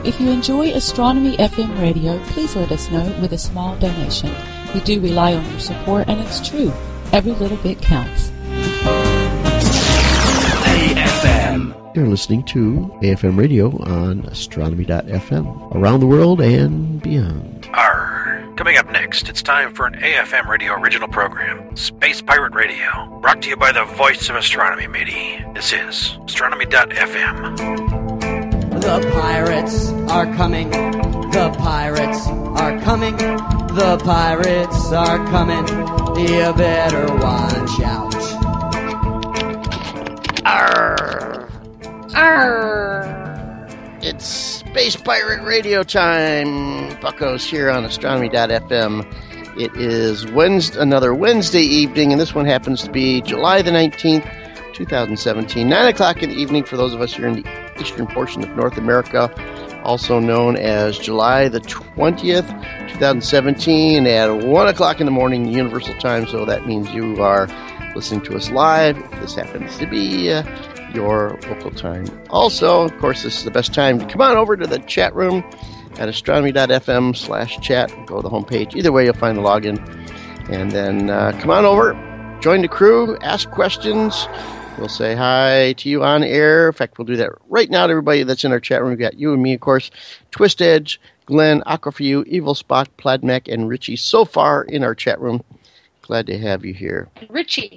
If you enjoy Astronomy FM radio, please let us know with a small donation. We do rely on your support, and it's true. Every little bit counts. AFM. You're listening to AFM radio on Astronomy.fm. Around the world and beyond. Coming up next, it's time for an AFM radio original program, Space Pirate Radio, brought to you by the voice of astronomy, matey. This is Astronomy.fm. The pirates are coming. The pirates are coming. The pirates are coming. You better watch out. Arr! Arr! It's Space Pirate Radio time. Buckos here on Astronomy.fm. It is another Wednesday evening, and this one happens to be July the 19th, 2017, 9 o'clock in the evening for those of us here in the eastern portion of North America, also known as July the 20th, 2017, at 1 o'clock in the morning Universal Time, so that means you are listening to us live, if this happens to be your local time. Also, of course, this is the best time to come on over to the chat room at astronomy.fm/chat. Go to the homepage. Either way, you'll find the login. And then come on over, join the crew, ask questions. We'll say hi to you on air. In fact, we'll do that right now to everybody that's in our chat room. We've got you and me, of course, Twist Edge, Glenn, Aquafiu, Evil Spot, Pladmec, and Richie so far in our chat room. Glad to have you here. Richie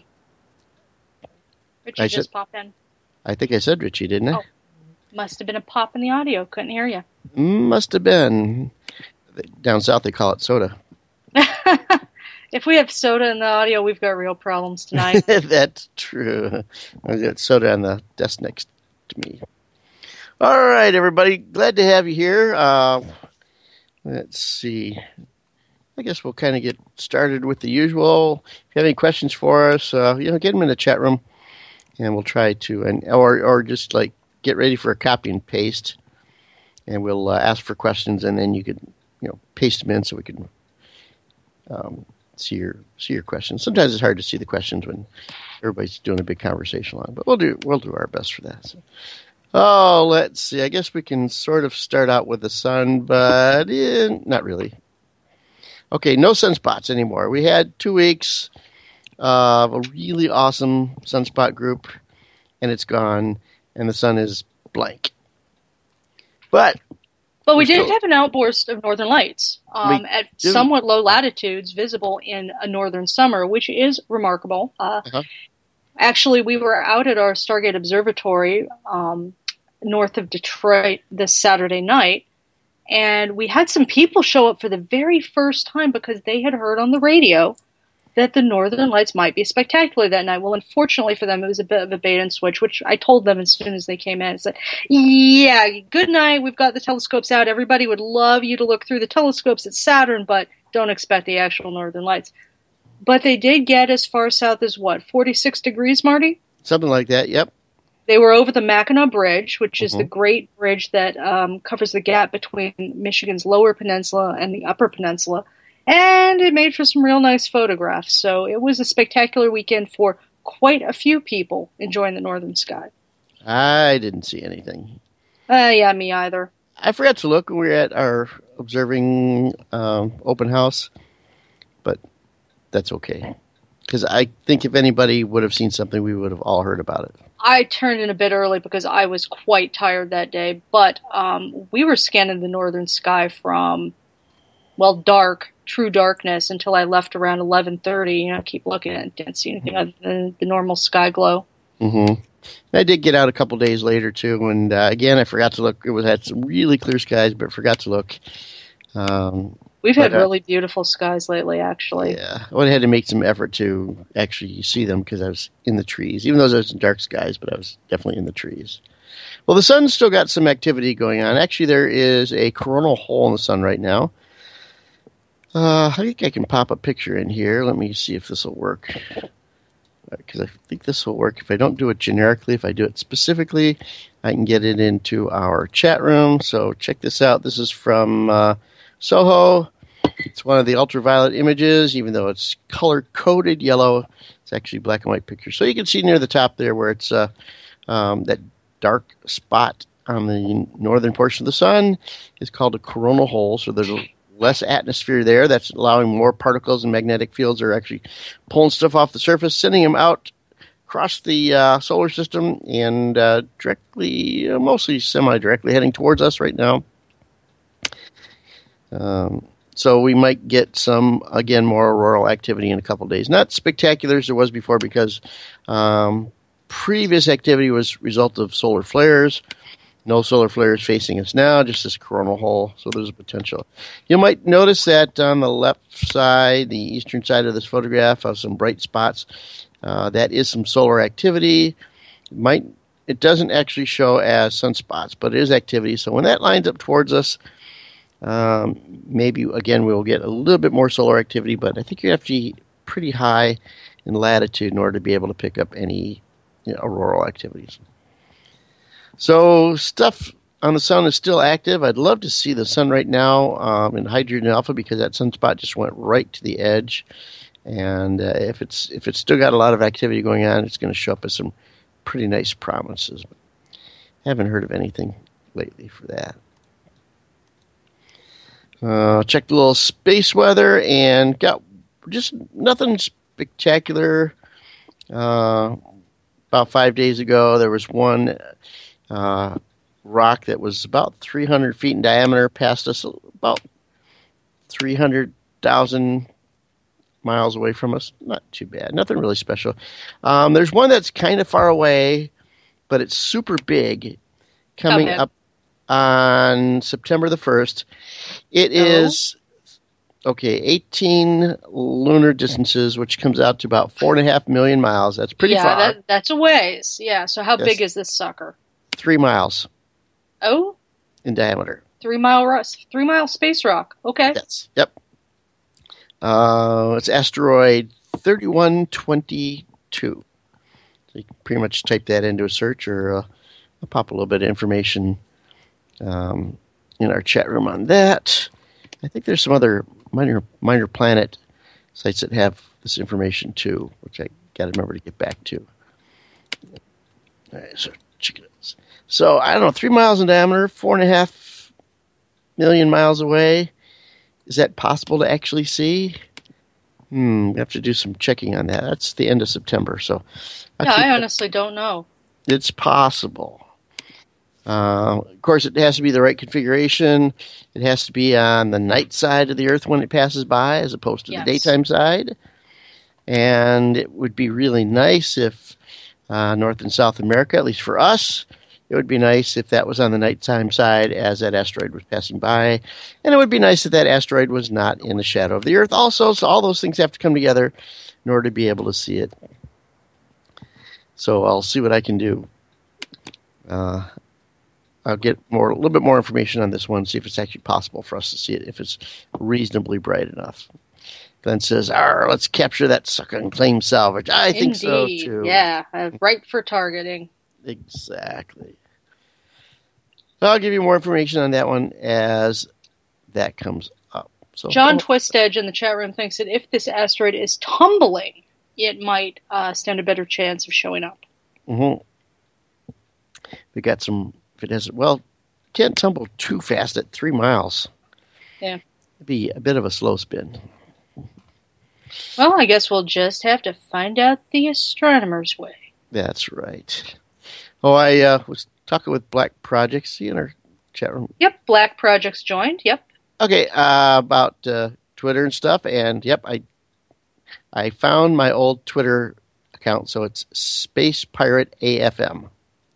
just popped in. I think I said Richie, didn't I? Oh, must have been a pop in the audio. Couldn't hear you. Must have been. Down south, they call it soda. If we have soda in the audio, we've got real problems tonight. That's true. I got soda on the desk next to me. All right, everybody. Glad to have you here. Let's see. I guess we'll kind of get started with the usual. If you have any questions for us, get them in the chat room. And we'll try to, or just like get ready for a copy and paste, and we'll ask for questions, and then you could, paste them in so we can see your questions. Sometimes it's hard to see the questions when everybody's doing a big conversation line, but we'll do our best for that. So, let's see. I guess we can sort of start out with the sun, but not really. Okay, no sunspots anymore. We had 2 weeks of a really awesome sunspot group, and it's gone, and the sun is blank. But we did have an outburst of northern lights at somewhat low latitudes, visible in a northern summer, which is remarkable. Actually, we were out at our Stargate Observatory north of Detroit this Saturday night, and we had some people show up for the very first time because they had heard on the radio that the northern lights might be spectacular that night. Well, unfortunately for them, it was a bit of a bait and switch, which I told them as soon as they came in. I said, yeah, good night. We've got the telescopes out. Everybody would love you to look through the telescopes at Saturn, but don't expect the actual northern lights. But they did get as far south as, 46 degrees, Marty? Something like that, yep. They were over the Mackinac Bridge, which is the great bridge that covers the gap between Michigan's lower peninsula and the upper peninsula. And it made for some real nice photographs. So it was a spectacular weekend for quite a few people enjoying the northern sky. I didn't see anything. Yeah, me either. I forgot to look when we were at our observing open house, but that's okay. Because I think if anybody would have seen something, we would have all heard about it. I turned in a bit early because I was quite tired that day, but we were scanning the northern sky from, true darkness until I left around 11:30. Keep looking at it, didn't see anything other than the normal sky glow. Mm-hmm. I did get out a couple days later, too, and again, I forgot to look. It had some really clear skies, but forgot to look. We've had really beautiful skies lately, actually. Yeah, I had to make some effort to actually see them because I was in the trees, even though there was some dark skies, but I was definitely in the trees. Well, the sun's still got some activity going on. Actually, there is a coronal hole in the sun right now. I think I can pop a picture in here. Let me see if this will work. Because I think this will work. If I don't do it generically, if I do it specifically, I can get it into our chat room. So check this out. This is from Soho. It's one of the ultraviolet images, even though it's color-coded yellow. It's actually black and white picture. So you can see near the top there where it's that dark spot on the northern portion of the sun is called a coronal hole. So there's less atmosphere there. That's allowing more particles and magnetic fields are actually pulling stuff off the surface, sending them out across the solar system and directly, mostly semi-directly, heading towards us right now. So we might get some, again, more auroral activity in a couple of days. Not spectacular as there was before because previous activity was a result of solar flares. No solar flares facing us now, just this coronal hole, so there's a potential. You might notice that on the left side, the eastern side of this photograph, of some bright spots. That is some solar activity. It doesn't actually show as sunspots, but it is activity. So when that lines up towards us, maybe, again, we'll get a little bit more solar activity, but I think you have to be pretty high in latitude in order to be able to pick up any auroral activities. So stuff on the sun is still active. I'd love to see the sun right now in Hydrogen Alpha because that sunspot just went right to the edge. And if it's still got a lot of activity going on, it's going to show up as some pretty nice promises. But I haven't heard of anything lately for that. Checked a little space weather and got just nothing spectacular. About 5 days ago, there was one rock that was about 300 feet in diameter, passed us about 300,000 miles away from us. Not too bad. Nothing really special. There's one that's kind of far away, but it's super big, coming up on September the 1st. It is, 18 lunar distances, which comes out to about 4.5 million miles. That's pretty far. Yeah, that's a ways. Yeah, so how big is this sucker? 3 miles. Oh? In diameter. 3 mile space rock. Okay. Yes. Yep. It's asteroid 3122. So you can pretty much type that into a search, or I'll pop a little bit of information in our chat room on that. I think there's some other minor planet sites that have this information too, which I got to remember to get back to. All right, so check it out. So, I don't know, 3 miles in diameter, 4.5 million miles away. Is that possible to actually see? We have to do some checking on that. That's the end of September, so... I honestly don't know. It's possible. Of course, it has to be the right configuration. It has to be on the night side of the Earth when it passes by, as opposed to the daytime side. And it would be really nice if North and South America, at least for us, it would be nice if that was on the nighttime side as that asteroid was passing by. And it would be nice if that asteroid was not in the shadow of the Earth also. So all those things have to come together in order to be able to see it. So I'll see what I can do. I'll get a little bit more information on this one, see if it's actually possible for us to see it, if it's reasonably bright enough. Glenn says, let's capture that sucker and claim salvage. I think so, too. Yeah, right for targeting. Exactly. So I'll give you more information on that one as that comes up. So John Twisted in the chat room thinks that if this asteroid is tumbling, it might stand a better chance of showing up. Mm-hmm. We got some... If it has, can't tumble too fast at 3 miles. Yeah. It'd be a bit of a slow spin. Well, I guess we'll just have to find out the astronomer's way. That's right. Oh, I was talking with Black Projects in our chat room. Yep, Black Projects joined, yep. Okay, about Twitter and stuff, and yep, I found my old Twitter account, so it's Space Pirate AFM.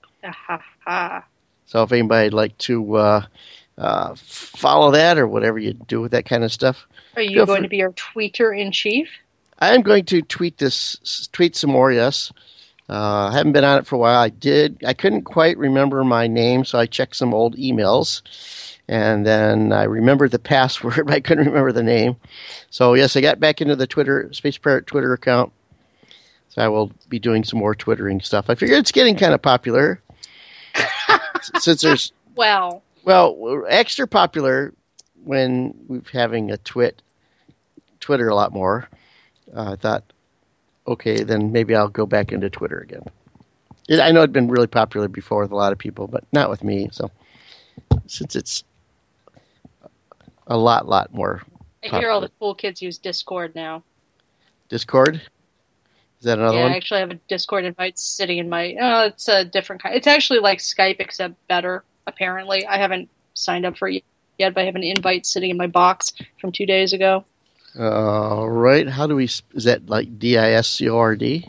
So if anybody'd like to follow that or whatever you do with that kind of stuff. Are you going to be our tweeter-in-chief? I am going to tweet some more, yes. I haven't been on it for a while. I couldn't quite remember my name, so I checked some old emails. And then I remembered the password, but I couldn't remember the name. So yes, I got back into the Space Pirate Twitter account. So I will be doing some more Twittering stuff. I figure it's getting kind of popular. Since there's well, extra popular when we're having a Twitter a lot more. I thought, okay, then maybe I'll go back into Twitter again. I know it'd been really popular before with a lot of people, but not with me. So since it's a lot more popular. I hear all the cool kids use Discord now. Discord? Is that another one? Yeah, I actually have a Discord invite sitting in my... it's a different kind. It's actually like Skype, except better, apparently. I haven't signed up for it yet, but I have an invite sitting in my box from 2 days ago. All right. How do we... Is that like Discord?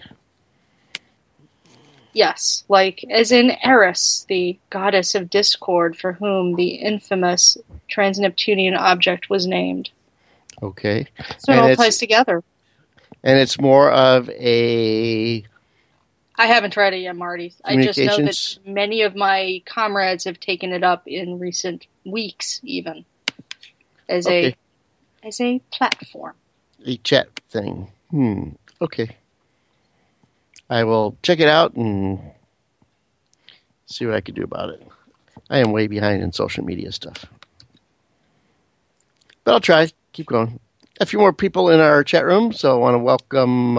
Yes, like as in Eris, the goddess of discord, for whom the infamous trans-Neptunian object was named. Okay. So it all plays together. And it's more of a... I haven't tried it yet, Marty. I just know that many of my comrades have taken it up in recent weeks, even, as a platform. A chat thing. Okay. I will check it out and see what I can do about it. I am way behind in social media stuff. But I'll try. Keep going. A few more people in our chat room, so I want to welcome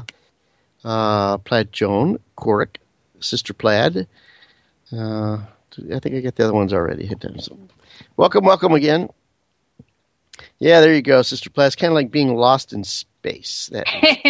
Plaid Joan, Korik, Sister Plaid. I think I got the other ones already. Hit them. So, welcome again. Yeah, there you go, Sister Plaid. It's kind of like being lost in space. That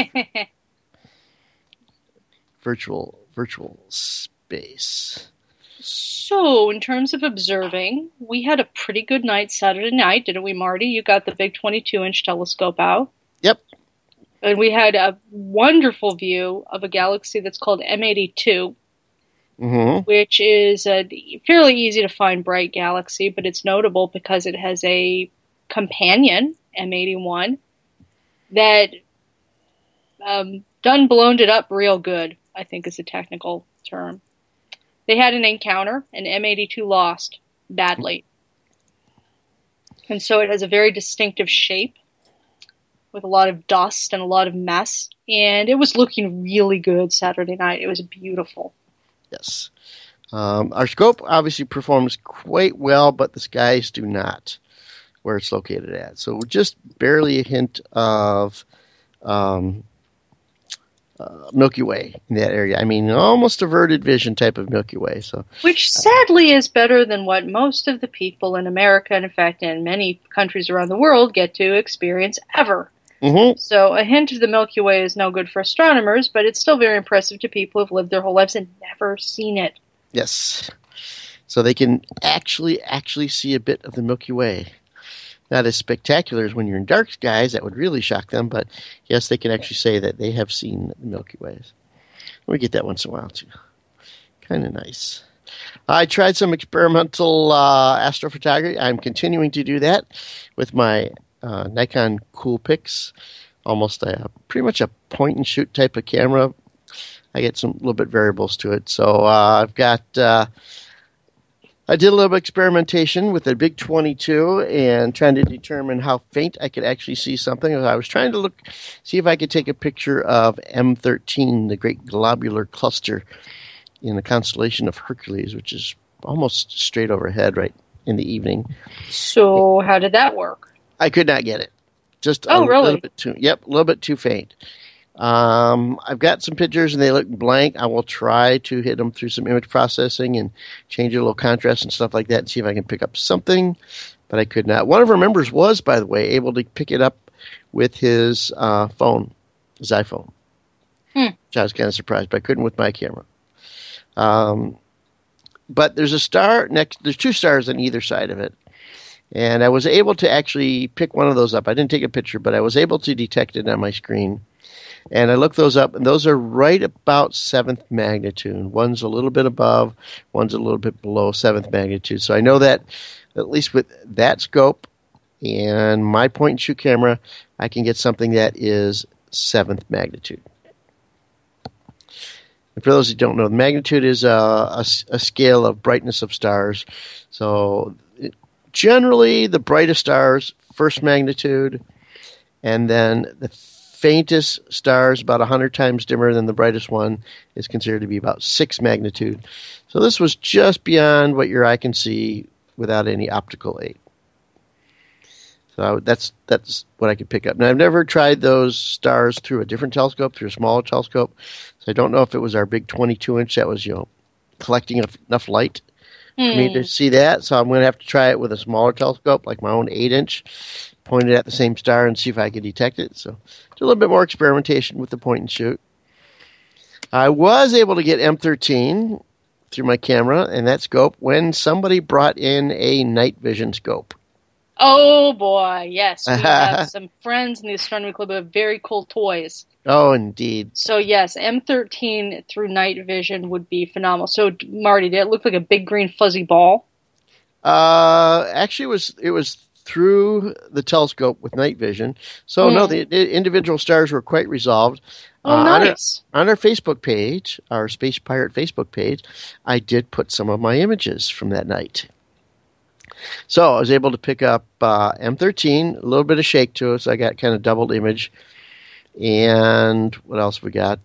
virtual space. So, in terms of observing, we had a pretty good night Saturday night, didn't we, Marty? You got the big 22-inch telescope out. Yep. And we had a wonderful view of a galaxy that's called M82, which is a fairly easy-to-find bright galaxy, but it's notable because it has a companion, M81, that done blown it up real good, I think is a technical term. They had an encounter, and M82 lost badly. And so it has a very distinctive shape with a lot of dust and a lot of mess. And it was looking really good Saturday night. It was beautiful. Yes. Our scope obviously performs quite well, but the skies do not, where it's located at. So just barely a hint of... Milky Way in that area. I mean, almost averted vision type of Milky Way. So, which sadly is better than what most of the people in America, and in fact in many countries around the world, get to experience ever. So a hint of the Milky Way is no good for astronomers, but it's still very impressive to people who've lived their whole lives and never seen it. Yes. So they can actually see a bit of the Milky Way. Not as spectacular as when you're in dark skies. That would really shock them. But yes, they can actually say that they have seen the Milky Ways. We get that once in a while, too. Kind of nice. I tried some experimental astrophotography. I'm continuing to do that with my Nikon Coolpix. Almost pretty much a point-and-shoot type of camera. I get some little bit variables to it. So I've got... I did a little bit of experimentation with a big 22 and trying to determine how faint I could actually see something. I was trying to see if I could take a picture of M13, the great globular cluster in the constellation of Hercules, which is almost straight overhead right in the evening. So how did that work? I could not get it. Just really? Little bit too, a little bit too faint. I've got some pictures and they look blank. I will try to hit them through some image processing and change a little contrast and stuff like that and see if I can pick up something, but I could not. One of our members was, by the way, able to pick it up with his phone, his iPhone, which I was kind of surprised, but I couldn't with my camera. But there's a star there's two stars on either side of it. And I was able to actually pick one of those up. I didn't take a picture, but I was able to detect it on my screen. And I looked those up, and those are right about 7th magnitude. One's a little bit above, one's a little bit below 7th magnitude. So I know that, at least with that scope and my point-and-shoot camera, I can get something that is 7th magnitude. And for those who don't know, the magnitude is a scale of brightness of stars. So generally, the brightest stars, 1st magnitude, and then the faintest stars, about 100 times dimmer than the brightest one, is considered to be about 6 magnitude. So this was just beyond what your eye can see without any optical aid. So that's what I could pick up. Now, I've never tried those stars through a different telescope, through a smaller telescope. So I don't know if it was our big 22-inch that was, collecting enough light for me to see that. So I'm going to have to try it with a smaller telescope, like my own 8-inch, point it at the same star and see if I can detect it. So it's a little bit more experimentation with the point and shoot. I was able to get M13 through my camera and that scope when somebody brought in a night vision scope. Oh, boy, yes. We have some friends in the Astronomy Club who have very cool toys. Oh, indeed. So, yes, M13 through night vision would be phenomenal. So, Marty, did it look like a big green fuzzy ball? Actually, it was through the telescope with night vision. So, no, the individual stars were quite resolved. Oh, nice. On our Facebook page, our Space Pirate Facebook page, I did put some of my images from that night. So I was able to pick up M13, a little bit of shake to it, so I got kind of doubled image. And what else we got?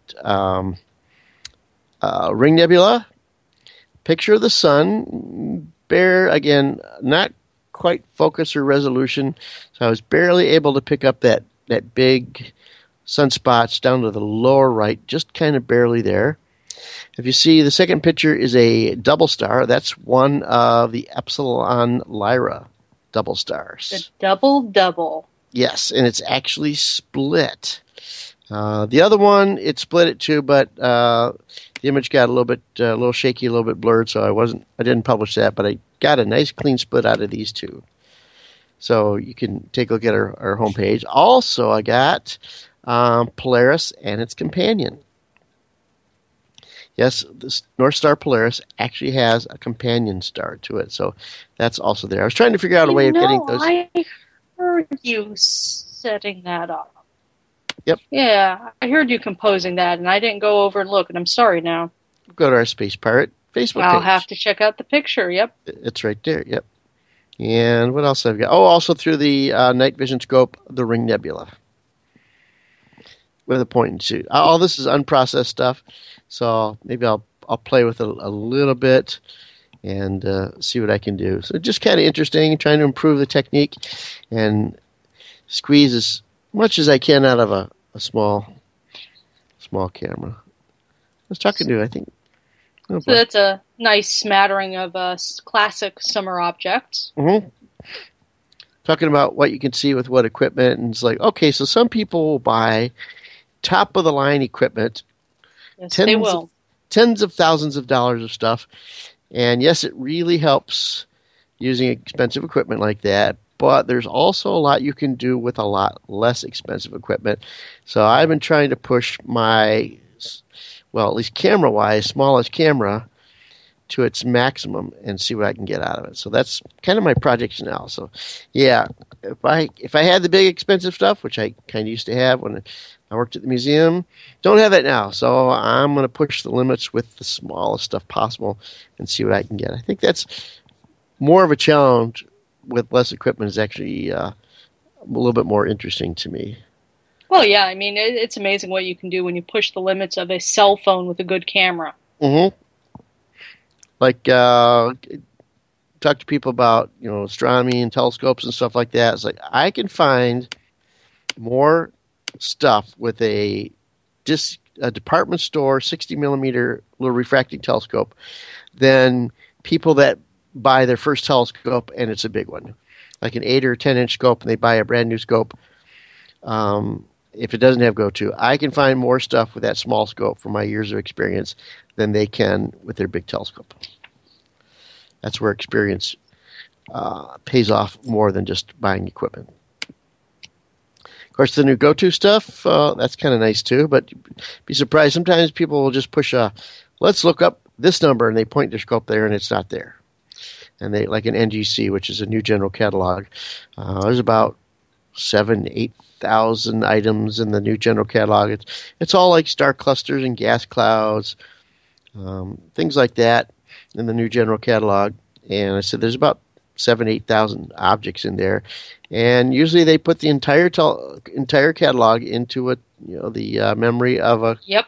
Ring Nebula, picture of the sun, again, not quite focus or resolution, so I was barely able to pick up that big sunspots down to the lower right, just kind of barely there. If you see, the second picture is a double star. That's one of the Epsilon Lyra double stars. The double. Yes, and it's actually split. The other one, it split it too, but the image got a little shaky, a little bit blurred, so I didn't publish that, but I got a nice clean split out of these two. So you can take a look at our homepage. Also, I got Polaris and its companion. Yes, this North Star Polaris actually has a companion star to it, so that's also there. I was trying to figure out a way of getting those. I heard you setting that up. Yep. Yeah, I heard you composing that, and I didn't go over and look, and I'm sorry now. Go to our Space Pirate Facebook page. I'll have to check out the picture, yep. It's right there, yep. And what else have I got? Oh, also through the night vision scope, the Ring Nebula. With a point and shoot. All this is unprocessed stuff, so maybe I'll play with it a little bit and see what I can do. So just kind of interesting, trying to improve the technique and squeeze as much as I can out of a small camera. I was talking to, I think. So that's a nice smattering of classic summer objects. Mm-hmm. Talking about what you can see with what equipment, and it's like, okay, so some people will buy top-of-the-line equipment. Yes, they will. Tens of thousands of dollars of stuff. And yes, it really helps using expensive equipment like that, but there's also a lot you can do with a lot less expensive equipment. So I've been trying to push my, well, at least camera-wise, smallest camera to its maximum and see what I can get out of it. So that's kind of my project now. So yeah, if I had the big expensive stuff, which I kind of used to have when I worked at the museum, don't have that now. So I'm going to push the limits with the smallest stuff possible and see what I can get. I think that's more of a challenge with less equipment, is actually a little bit more interesting to me. Well, yeah, I mean, it's amazing what you can do when you push the limits of a cell phone with a good camera. Mm-hmm. Like, talk to people about, astronomy and telescopes and stuff like that. It's like, I can find more stuff with a department store 60 millimeter little refracting telescope than people that buy their first telescope and it's a big one, like an 8 or 10 inch scope, and they buy a brand new scope. If it doesn't have go-to, I can find more stuff with that small scope from my years of experience than they can with their big telescope. That's where experience pays off more than just buying equipment. Of course, the new go-to stuff, that's kind of nice too, but be surprised. Sometimes people will just push let's look up this number, and they point their scope there, and it's not there. And they, like an NGC, which is a new general catalog, there's about 7,000-8,000 items in the new general catalog. It's all like star clusters and gas clouds, things like that in the new general catalog. And I said there's about 7,000-8,000 objects in there, and usually they put the entire catalog into the memory of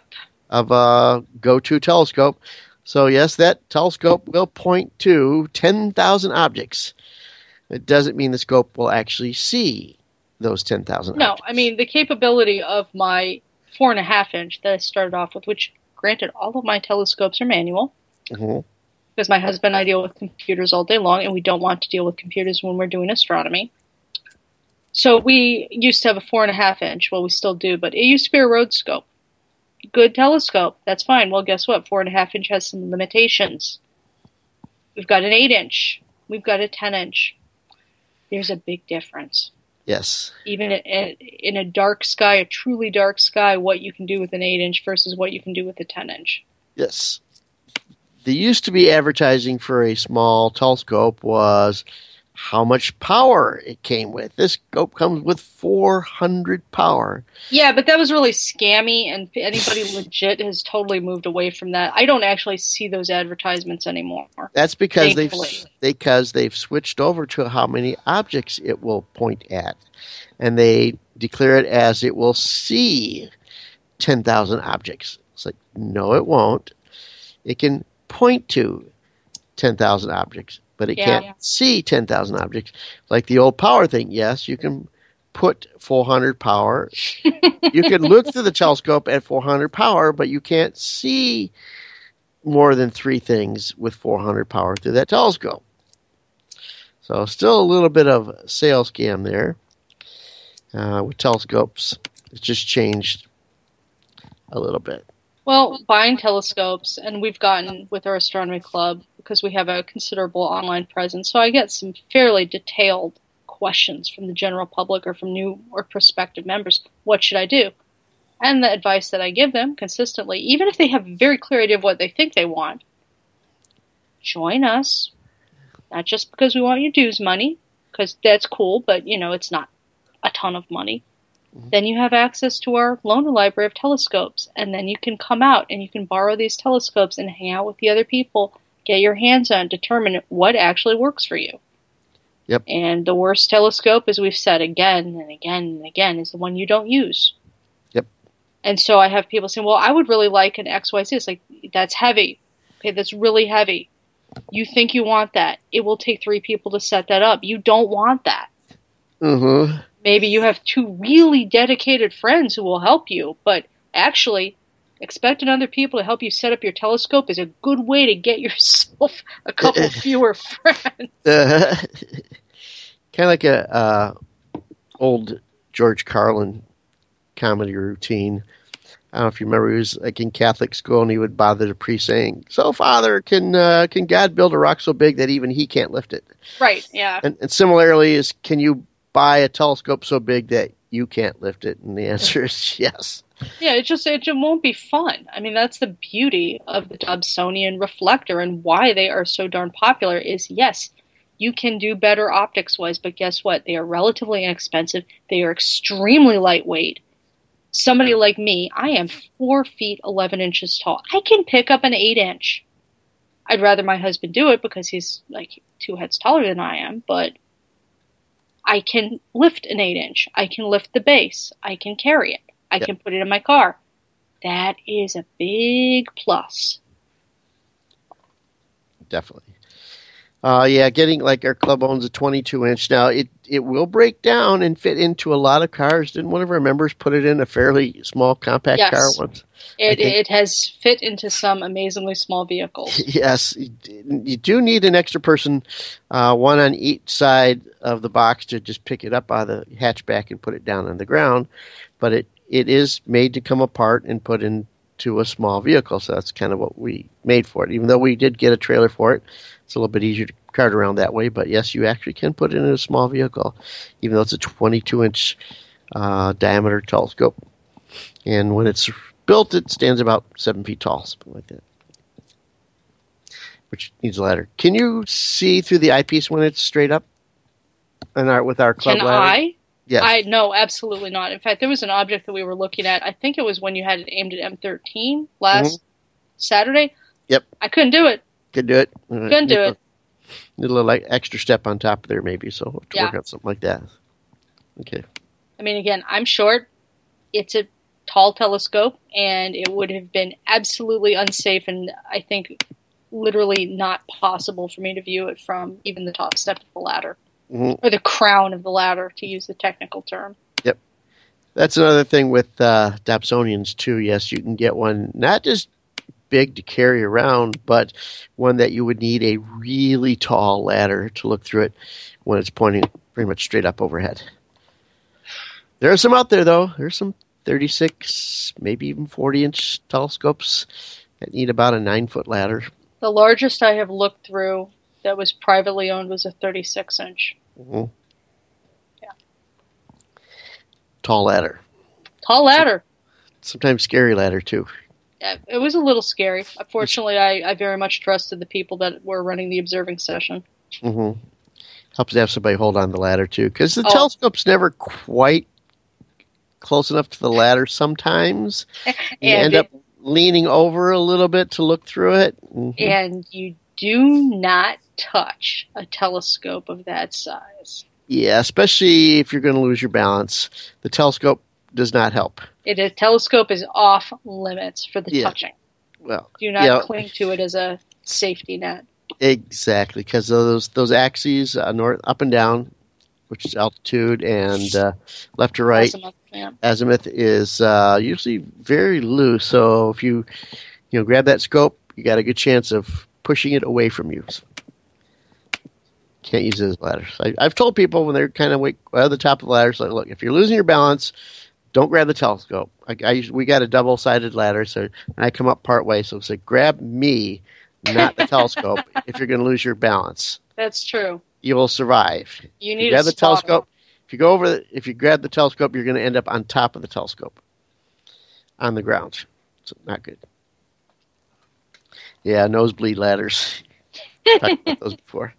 a go-to telescope. So yes, that telescope will point to 10,000 objects. It doesn't mean the scope will actually see those 10,000 No, objects. I mean, the capability of my 4.5-inch that I started off with, which, granted, all of my telescopes are manual, because my husband and I deal with computers all day long, and we don't want to deal with computers when we're doing astronomy. So we used to have a 4.5-inch. Well, we still do, but it used to be a Rhodes scope. Good telescope. That's fine. Well, guess what? 4.5-inch has some limitations. We've got an 8-inch. We've got a 10-inch. There's a big difference. Yes. Even in a dark sky, a truly dark sky, what you can do with an 8-inch versus what you can do with a 10-inch. Yes. There used to be advertising for a small telescope was how much power it came with. This scope comes with 400 power. Yeah, but that was really scammy, and anybody legit has totally moved away from that. I don't actually see those advertisements anymore. That's because they've switched over to how many objects it will point at. And they declare it as it will see 10,000 objects. It's like, no, it won't. It can point to 10,000 objects, but it can't see 10,000 objects. Like the old power thing, yes, you can put 400 power. You can look through the telescope at 400 power, but you can't see more than 3 things with 400 power through that telescope. So still a little bit of sales scam there with telescopes. It's just changed a little bit. Well, buying telescopes, and we've gotten with our astronomy club, because we have a considerable online presence, so I get some fairly detailed questions from the general public or from new or prospective members. What should I do? And the advice that I give them consistently, even if they have a very clear idea of what they think they want, join us. Not just because we want your dues money, because that's cool, but, it's not a ton of money. Then you have access to our loaner library of telescopes, and then you can come out and you can borrow these telescopes and hang out with the other people, get your hands on, determine what actually works for you. Yep. And the worst telescope, as we've said again and again and again, is the one you don't use. Yep. And so I have people saying, well, I would really like an XYZ. It's like, that's heavy. Okay, that's really heavy. You think you want that. It will take 3 people to set that up. You don't want that. Mm-hmm. Maybe you have 2 really dedicated friends who will help you, but actually, expecting other people to help you set up your telescope is a good way to get yourself a couple fewer friends. Kind of like a old George Carlin comedy routine. I don't know if you remember, he was like in Catholic school, and he would bother the priest saying, "So, Father, can God build a rock so big that even he can't lift it?" Right, yeah. And similarly is, can you buy a telescope so big that you can't lift it? And the answer is yes. Yeah, it just won't be fun. I mean, that's the beauty of the Dobsonian reflector, and why they are so darn popular is, yes, you can do better optics-wise, but guess what? They are relatively inexpensive. They are extremely lightweight. Somebody like me, I am 4 feet 11 inches tall. I can pick up an 8-inch. I'd rather my husband do it because he's like 2 heads taller than I am, but I can lift an 8-inch. I can lift the base. I can carry it. I can put it in my car. That is a big plus. Definitely. Getting, like, our club owns a 22-inch. Now, it will break down and fit into a lot of cars. Didn't one of our members put it in a fairly small compact car once? It has fit into some amazingly small vehicles. Yes. You do need an extra person, one on each side of the box, to just pick it up out of the hatchback and put it down on the ground. But it is made to come apart and put into a small vehicle, so that's kind of what we made for it. Even though we did get a trailer for it, it's a little bit easier to cart around that way. But yes, you actually can put it in a small vehicle, even though it's a 22-inch diameter telescope. And when it's built, it stands about 7 feet tall, something like that, which needs a ladder. Can you see through the eyepiece when it's straight up? With our club ladder? I? Yes. No, absolutely not. In fact, there was an object that we were looking at. I think it was when you had it aimed at M13 last Saturday. Yep. I couldn't do it. Could do it. Couldn't do it. Need a little extra step on top there, maybe. So we'll have to work on something like that. Okay. I mean, again, I'm short. It's a tall telescope, and it would have been absolutely unsafe, and I think literally not possible for me to view it from even the top step of the ladder. or the crown of the ladder, to use the technical term. Yep. That's another thing with Dobsonians, too. Yes, you can get one not just big to carry around, but one that you would need a really tall ladder to look through it when it's pointing pretty much straight up overhead. There are some out there, though. There's some 36, maybe even 40-inch telescopes that need about a 9-foot ladder. The largest I have looked through that was privately owned was a 36-inch. Mm-hmm. Yeah. Tall ladder. Tall ladder. Sometimes scary ladder, too. Yeah, it was a little scary. Unfortunately, I very much trusted the people that were running the observing session. Mm-hmm. Helps to have somebody hold on the ladder, too, because the telescope's never quite close enough to the ladder sometimes. You end up leaning over a little bit to look through it. Mm-hmm. And you do not touch a telescope of that size. Yeah, especially if you're going to lose your balance. The telescope does not help. A telescope is off limits for the touching. Well, do not cling to it as a safety net. Exactly, because those axes, up and down, which is altitude, and left to right, azimuth is usually very loose. So if you grab that scope, you got a good chance of pushing it away from you. So can't use it as ladders. I've told people when they're kind of at the top of the ladder, so look, if you're losing your balance, don't grab the telescope. We got a double-sided ladder, so I come up part way, so it's like, grab me, not the telescope, if you're going to lose your balance. That's true. You will survive. You need to grab the telescope. If you grab the telescope, you're going to end up on top of the telescope, on the ground. So not good. Yeah, nosebleed ladders. Talked about those before.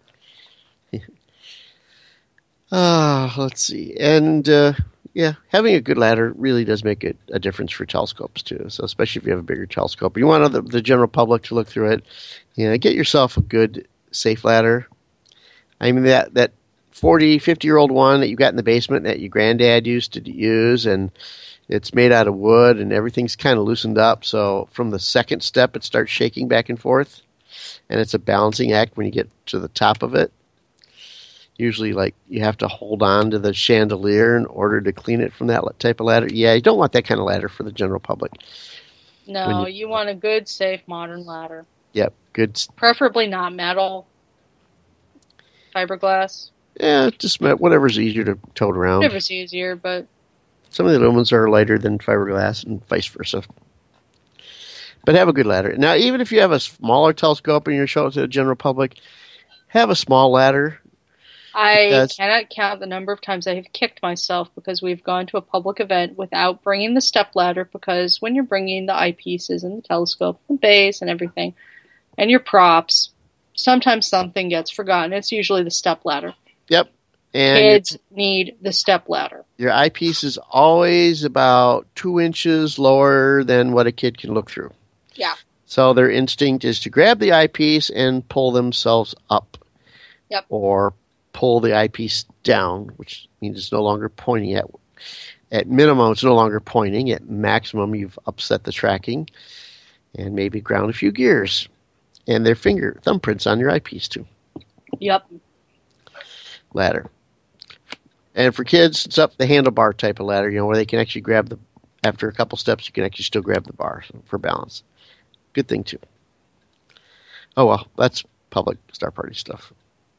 Let's see. And having a good ladder really does make a difference for telescopes too. So especially if you have a bigger telescope, you want the general public to look through it. Get yourself a good, safe ladder. I mean that 40, 50-year-old one that you got in the basement that your granddad used to use, and it's made out of wood and everything's kind of loosened up. So from the second step, it starts shaking back and forth, and it's a balancing act when you get to the top of it. Usually, you have to hold on to the chandelier in order to clean it from that type of ladder. Yeah, you don't want that kind of ladder for the general public. No, you want a good, safe, modern ladder. Yep, good. Preferably not metal. Fiberglass. Yeah, just whatever's easier to tote around. Whatever's easier, but some of the lumens are lighter than fiberglass and vice versa. But have a good ladder. Now, even if you have a smaller telescope and you're showing it to the general public, have a small ladder. I cannot count the number of times I have kicked myself because we've gone to a public event without bringing the stepladder, because when you're bringing the eyepieces and the telescope and the base and everything and your props, sometimes something gets forgotten. It's usually the stepladder. Yep. And kids need the stepladder. Your eyepiece is always about 2 inches lower than what a kid can look through. Yeah. So their instinct is to grab the eyepiece and pull themselves up. Yep. Or pull the eyepiece down, which means it's no longer pointing at minimum, it's no longer pointing. At maximum, you've upset the tracking and maybe ground a few gears. And their thumbprints on your eyepiece, too. Yep. Ladder. And for kids, it's up the handlebar type of ladder, where they can actually after a couple steps, you can actually still grab the bar for balance. Good thing, too. Oh, well, that's public Star Party stuff.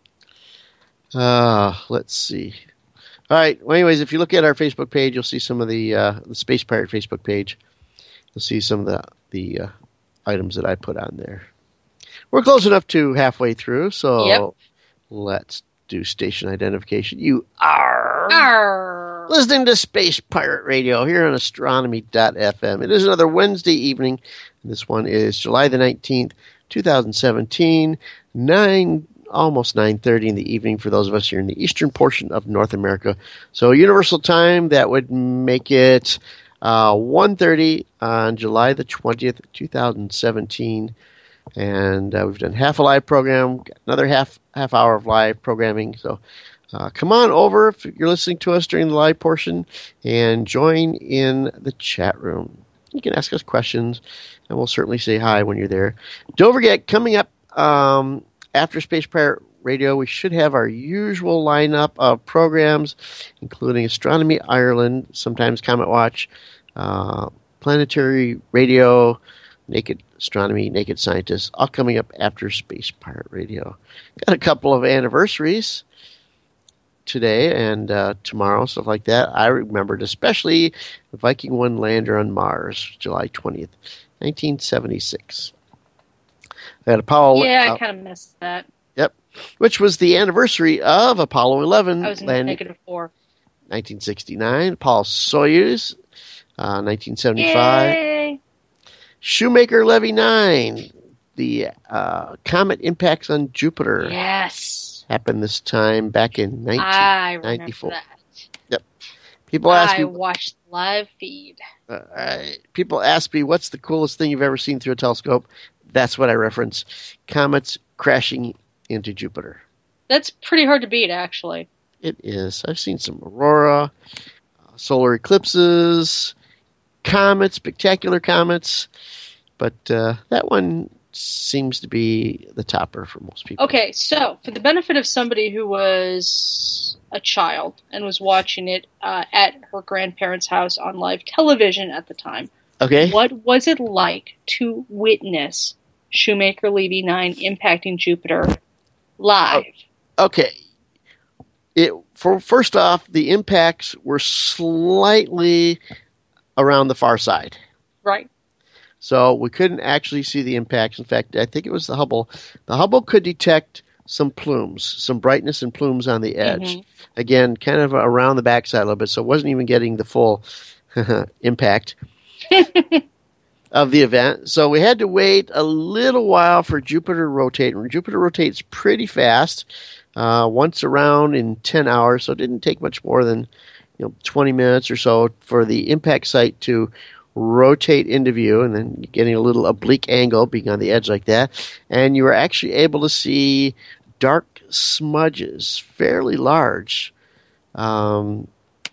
Let's see. All right. Well, anyways, if you look at our Facebook page, you'll see some of the Space Pirate Facebook page. You'll see some of the items that I put on there. We're close enough to halfway through, so Let's do station identification. You are listening to Space Pirate Radio here on astronomy.fm. It is another Wednesday evening. This one is July the 19th, 2017, almost 9:30 in the evening for those of us here in the eastern portion of North America. So universal time, that would make it 1:30 on July the 20th, 2017. And we've done half a live program, got another half hour of live programming. So come on over if you're listening to us during the live portion and join in the chat room. You can ask us questions, and we'll certainly say hi when you're there. Don't forget, coming up after Space Pirate Radio, we should have our usual lineup of programs, including Astronomy Ireland, sometimes Comet Watch, Planetary Radio, Naked Astronomy, Naked Scientists, all coming up after Space Pirate Radio. Got a couple of anniversaries today and tomorrow, stuff like that. I remembered especially the Viking 1 lander on Mars, July 20th, 1976. I had Apollo. Yeah, I kind of missed that. Yep, which was the anniversary of Apollo 11. I was in -4. 1969, Apollo Soyuz, 1975. Yay! Shoemaker-Levy 9, the comet impacts on Jupiter. Yes. Happened this time back in 1994. I remember that. Yep. People ask me. I watched the live feed. People ask me, what's the coolest thing you've ever seen through a telescope? That's what I reference. Comets crashing into Jupiter. That's pretty hard to beat, actually. It is. I've seen some aurora, solar eclipses, comets, spectacular comets, but that one seems to be the topper for most people. Okay, so for the benefit of somebody who was a child and was watching it at her grandparents' house on live television at the time, okay, what was it like to witness Shoemaker-Levy 9 impacting Jupiter live? Okay. First off, the impacts were slightly around the far side. Right. So we couldn't actually see the impacts. In fact, I think it was the Hubble. The Hubble could detect some plumes, some brightness and plumes on the edge. Mm-hmm. Again, kind of around the backside a little bit, so it wasn't even getting the full impact of the event. So we had to wait a little while for Jupiter to rotate. Jupiter rotates pretty fast, once around in 10 hours, so it didn't take much more than 20 minutes or so for the impact site to rotate into view, and then getting a little oblique angle, being on the edge like that, and you were actually able to see dark smudges, fairly large, on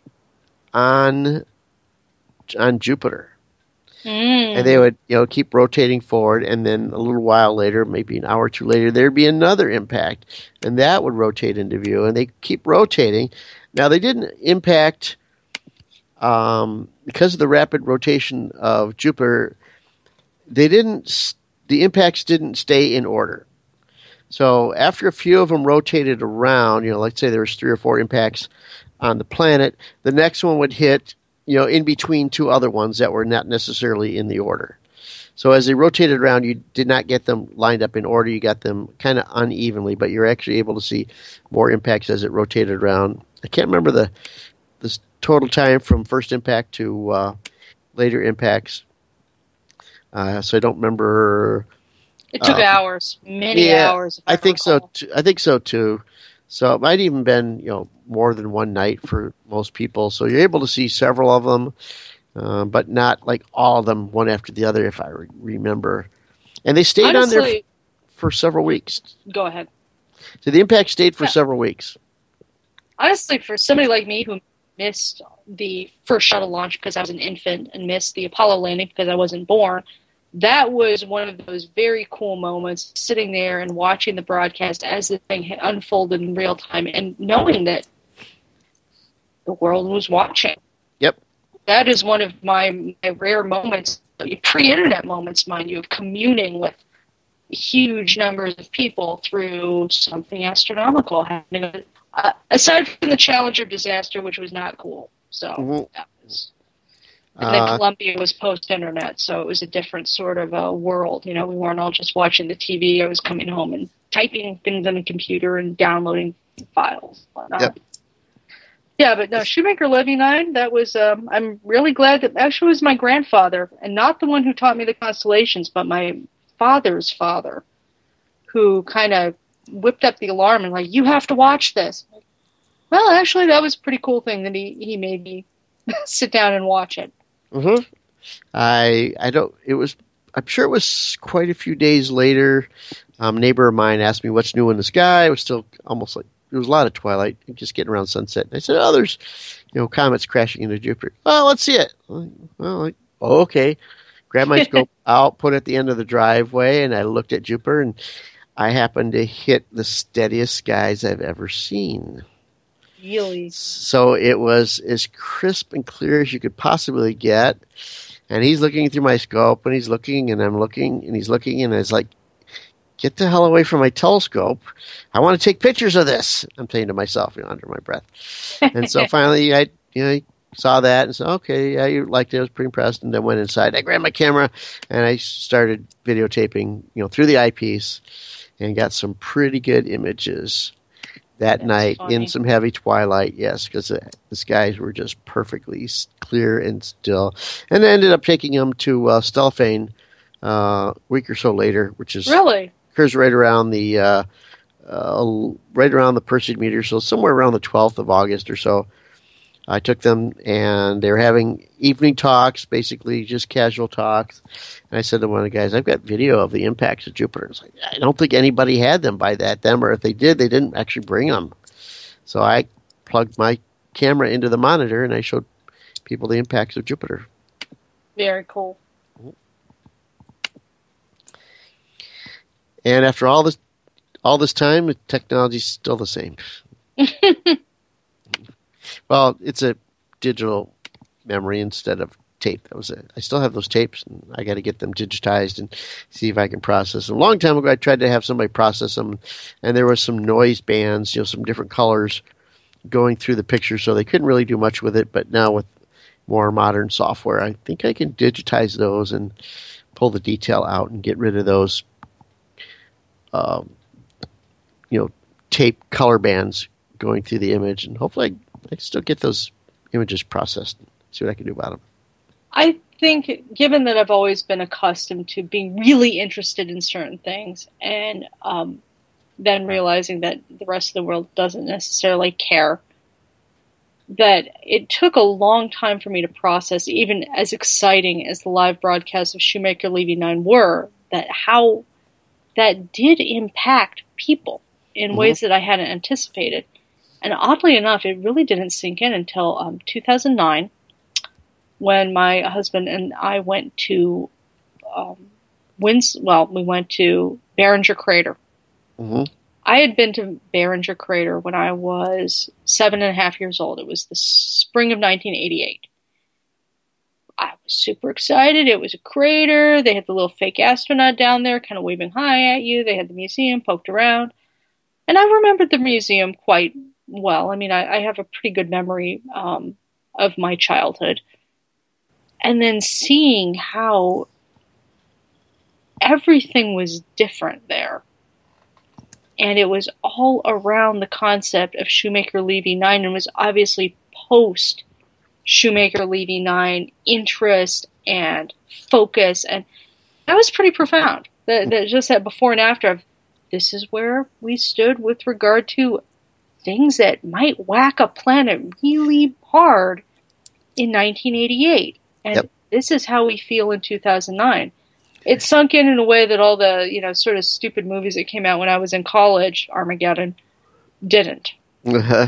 Jupiter. And they would, keep rotating forward, and then a little while later, maybe an hour or two later, there'd be another impact, and that would rotate into view, and they keep rotating. Now, they didn't impact, because of the rapid rotation of Jupiter, the impacts didn't stay in order. So after a few of them rotated around, let's say there was 3 or 4 impacts on the planet, the next one would hit, in between 2 other ones that were not necessarily in the order. So as they rotated around, you did not get them lined up in order. You got them kind of unevenly, but you're actually able to see more impacts as it rotated around. I can't remember the total time from first impact to later impacts. So I don't remember. It took hours, many hours. I think so. I think so too. So it might even been more than one night for most people. So you're able to see several of them, but not like all of them one after the other, if I remember. And they stayed on there for several weeks. Go ahead. So the impact stayed for several weeks. Honestly, for somebody like me who missed the first shuttle launch because I was an infant and missed the Apollo landing because I wasn't born, that was one of those very cool moments, sitting there and watching the broadcast as the thing unfolded in real time and knowing that the world was watching. Yep. That is one of my rare moments, pre-internet moments, mind you, of communing with huge numbers of people through something astronomical happening. Aside from the Challenger disaster, which was not cool. So that was... And then Columbia was post-internet, so it was a different sort of world. We weren't all just watching the TV. I was coming home and typing things on the computer and downloading files. Yep. Yeah, but no, Shoemaker-Levy 9, that was, I'm really glad that actually was my grandfather, and not the one who taught me the constellations, but my father's father, who kind of whipped up the alarm and like, you have to watch this. Well, actually, that was a pretty cool thing that he made me sit down and watch it. Mm-hmm. I'm sure it was quite a few days later. A neighbor of mine asked me what's new in the sky. It was still almost like, there was a lot of twilight, just getting around sunset. And I said, there's, comets crashing into Jupiter. Well, let's see it. Well, okay. Grabbed my scope out, put it at the end of the driveway, and I looked at Jupiter, and I happened to hit the steadiest skies I've ever seen. Really? So it was as crisp and clear as you could possibly get. And he's looking through my scope, and he's looking, and I'm looking, and he's looking, and it's like, get the hell away from my telescope. I want to take pictures of this. I'm saying to myself, under my breath. And so finally, I saw that and said, okay, yeah, you liked it. I was pretty impressed. And then went inside. I grabbed my camera, and I started videotaping, through the eyepiece, and got some pretty good images that night in some heavy twilight. Yes, because the skies were just perfectly clear and still. And I ended up taking them to Stellafane a week or so later, which is really occurs right around the Perseid meteor, so somewhere around the 12th of August or so. I took them, and they were having evening talks, basically just casual talks. And I said to one of the guys, I've got video of the impacts of Jupiter. It's like, I don't think anybody had them by that time, or if they did, they didn't actually bring them. So I plugged my camera into the monitor, and I showed people the impacts of Jupiter. Very cool. And after all this time, the technology's still the same. Well, it's a digital memory instead of tape. I still have those tapes, and I got to get them digitized and see if I can process them. A long time ago, I tried to have somebody process them, and there was some noise bands, some different colors going through the picture, so they couldn't really do much with it. But now with more modern software, I think I can digitize those and pull the detail out and get rid of those, tape color bands going through the image, and hopefully I can still get those images processed. See what I can do about them. I think, given that I've always been accustomed to being really interested in certain things, and then realizing that the rest of the world doesn't necessarily care, that it took a long time for me to process, even as exciting as the live broadcasts of Shoemaker-Levy 9 were, that how that did impact people in ways that I hadn't anticipated. And oddly enough, it really didn't sink in until 2009, when my husband and I went to we went to Barringer Crater. Mm-hmm. I had been to Barringer Crater when I was 7.5 years old. It was the spring of 1988. I was super excited. It was a crater. They had the little fake astronaut down there kind of waving hi at you. They had the museum, poked around. And I remembered the museum quite well. I mean, I have a pretty good memory of my childhood. And then seeing how everything was different there. And it was all around the concept of Shoemaker-Levy 9, and was obviously post Shoemaker-Levy 9 interest and focus. And that was pretty profound. Just that before and after of, this is where we stood with regard to things that might whack a planet really hard in 1988. And This is how we feel in 2009. It sunk in a way that all the, sort of stupid movies that came out when I was in college, Armageddon, didn't. Uh-huh.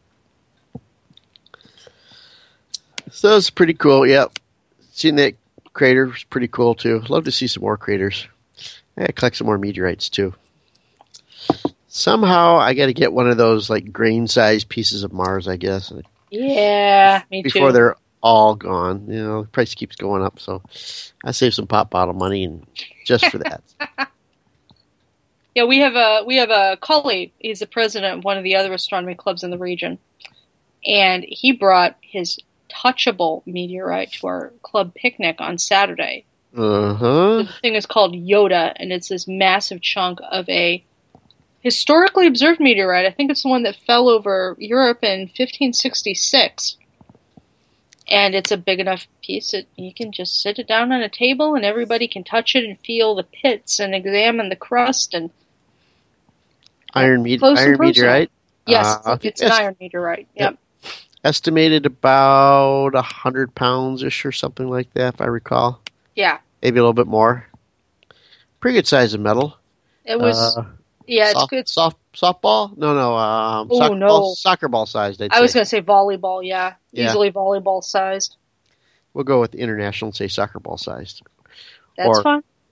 So it's pretty cool. Yep. Seeing that crater is pretty cool, too. Love to see some more craters. I collect some more meteorites, too. Somehow I got to get one of those like grain-sized pieces of Mars, I guess. Yeah, me too. Before they're all gone. The price keeps going up, so I save some pop bottle money and just for that. Yeah, we have a colleague. He's the president of one of the other astronomy clubs in the region, and he brought his touchable meteorite to our club picnic on Saturday. Uh-huh. The thing is called Yoda, and it's this massive chunk of a historically observed meteorite. I think it's the one that fell over Europe in 1566. And it's a big enough piece that you can just sit it down on a table and everybody can touch it and feel the pits and examine the crust. And iron meteorite? Yes, it's an iron meteorite. Yep. Estimated about 100 pounds-ish or something like that, if I recall. Yeah. Maybe a little bit more. Pretty good size of metal. It was... it's good. Softball? No. Soccer ball sized, I'd say. I was going to say volleyball, yeah. Easily volleyball sized. We'll go with the international and say soccer ball sized. That's fine.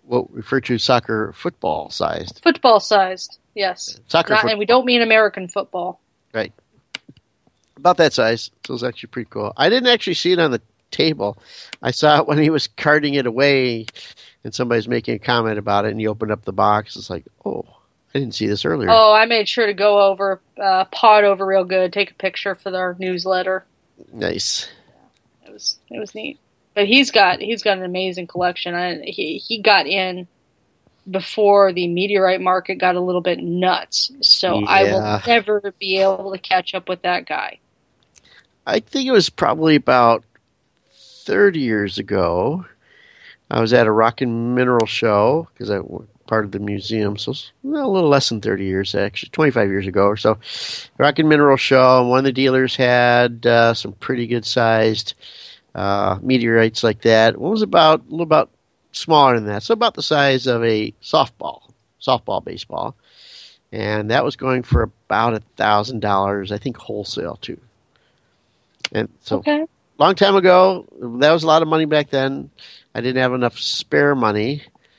what we refer to soccer football sized. Football sized, yes. And we don't mean American football. Right. About that size. So it's actually pretty cool. I didn't actually see it on the table. I saw it when he was carting it away and somebody's making a comment about it and he opened up the box. It's like, oh, I didn't see this earlier. Oh, I made sure to go over, pod over real good, take a picture for our newsletter. Nice. Yeah, it was neat. But he's got an amazing collection. He got in before the meteorite market got a little bit nuts. So yeah. I will never be able to catch up with that guy. I think it was probably about 30 years ago. I was at a rock and mineral show because I was part of the museum. So it's a little less than 30 years, actually, 25 years ago or so. Rock and mineral show. And one of the dealers had some pretty good sized meteorites like that. One was a little about smaller than that, so about the size of a softball, baseball, and that was going for about $1,000, I think, wholesale too. And so, okay. Long time ago, that was a lot of money back then. I didn't have enough spare money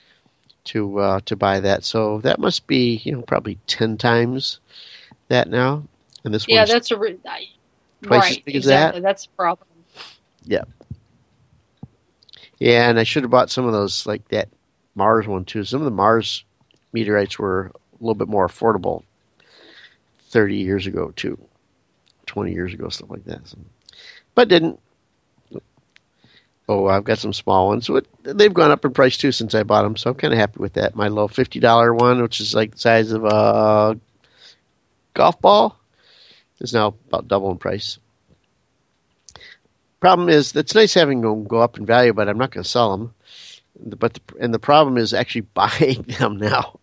to buy that, so that must be probably 10 times that now. And this one's that's twice right, as big exactly. as that. That's the problem. Yeah. Yeah, and I should have bought some of those, like that Mars one, too. Some of the Mars meteorites were a little bit more affordable 30 years ago, too. 20 years ago, stuff like that. So, but didn't. Oh, I've got some small ones. They've gone up in price, too, since I bought them, so I'm kind of happy with that. My little $50 one, which is like the size of a golf ball, is now about double in price. Problem is, it's nice having them go up in value, but I'm not going to sell them. The problem is actually buying them now.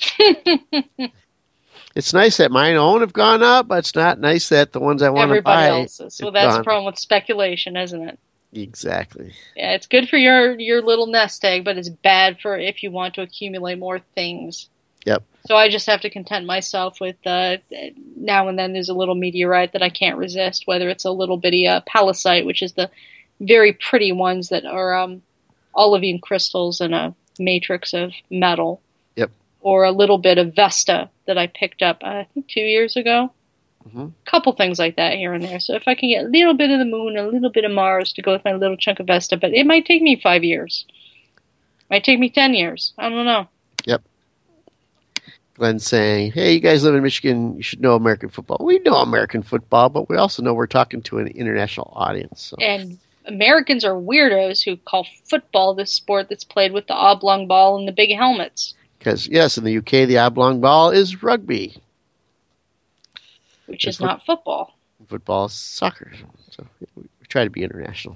It's nice that mine own have gone up, but it's not nice that the ones I want to buy. Everybody else's. Well, that's the problem with speculation, isn't it? Exactly. Yeah, it's good for your little nest egg, but it's bad for if you want to accumulate more things. Yep. So I just have to content myself with now and then there's a little meteorite that I can't resist, whether it's a little bitty palisite, which is the very pretty ones that are olivine crystals in a matrix of metal. Yep. Or a little bit of Vesta that I picked up, I think 2 years ago. Mm-hmm. A couple things like that here and there. So if I can get a little bit of the moon, a little bit of Mars to go with my little chunk of Vesta, but it might take me 5 years. It might take me 10 years. I don't know. Yep. Glenn saying, hey, you guys live in Michigan, you should know American football. We know American football, but we also know we're talking to an international audience. So. And Americans are weirdos who call football the sport that's played with the oblong ball and the big helmets. Because, yes, in the UK, the oblong ball is rugby. Which is not football. Football is soccer. So we try to be international.